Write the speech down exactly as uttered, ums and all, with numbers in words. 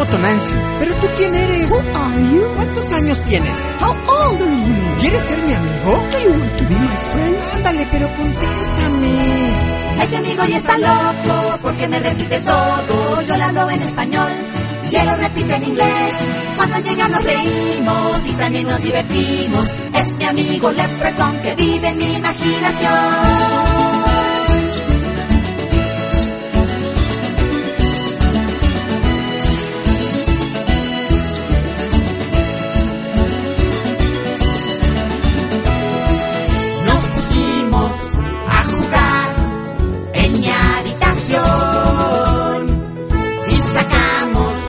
noto, Nancy. ¿Pero tú quién eres? Who are you? ¿Cuántos años tienes? How old are you? ¿Quieres ser mi amigo? Do you want to be my friend? Ándale, pero contéstame. Este amigo ya está loco porque me repite todo. Yo le hablo en español y él lo repite en inglés. Cuando llega nos reímos y también nos divertimos. Es mi amigo Leprechaun que vive en mi imaginación.